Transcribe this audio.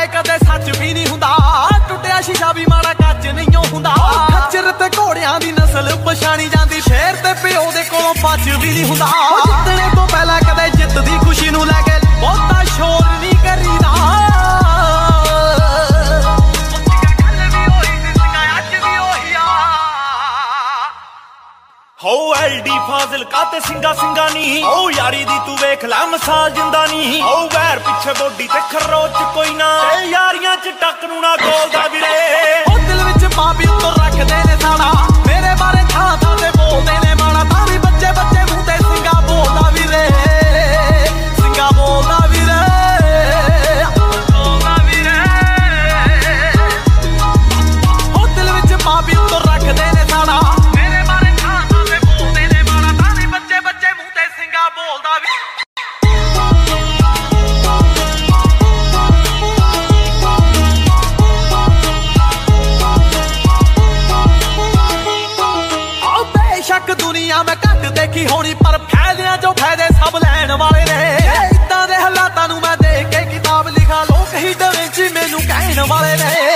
कदे सच भी नहीं हुंदा, टुटिया शीशा भी माड़ा कच नहीं हुंदा। खच्चर ते घोड़ियां दी नस्ल पछाणी जांदी, शेर ते प्यो दे कोलों पच भी नहीं हुंदा। जितने तो पहला कदे जित दी खुशी नूं लैके बहुता शोर नहीं करीदा। हो LD फाजिल काते सिंगा सिंगा नी, ओ यारी दी तू वेख ला मसाल जिंदा नी। ओ वैर पिछे बोडी ते खरोच कोई ना, यारियां च टक नू ना गोलदा वीरे। ओ दिल विच मां प्यो तो रखदे ने साड़ा, मेरे बारे थां थां ते बोलदे ने माड़ा। तां भी बच्चे बच्चे मूंह ते सिंगा बोलदा वीरे, सिंगा बोलदा वीरे, बोलदा वीरे। ओ दिल विच मां प्यो तो रखदे ने साड़ा, मेरे बारे थां थां ते बोलदे ने माड़ा। तां भी बच्चे बच्चे मूंह ते सिंगा बोलदा वीरे। बेशक दुनिया में घट देखी होनी, पर फायदे जो फायदे सब लैन वाले ने। इदां दे हालातां नूं मैं देख के किताब लिखा, लोग ही डरे जी मैनू कहण वाले ने।